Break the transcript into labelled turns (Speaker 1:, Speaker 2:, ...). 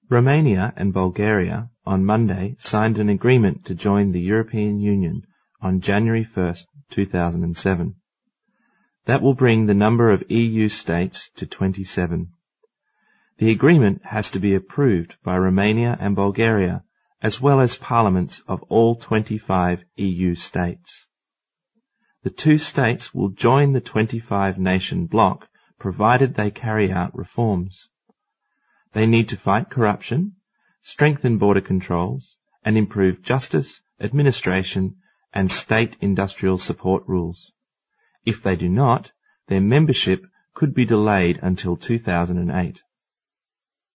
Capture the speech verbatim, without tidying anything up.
Speaker 1: Romania and Bulgaria on Monday signed an agreement to join the European Union on January first, two thousand seven. That will bring the number of E U states to twenty-seven. The agreement has to be approved by Romania and Bulgaria, as well as parliaments of all twenty-five E U states. The two states will join the twenty-five nation bloc provided they carry out reforms. They need to fight corruption, strengthen border controls, and improve justice, administration, and state industrial support rules. If they do not, their membership could be delayed until two thousand eight.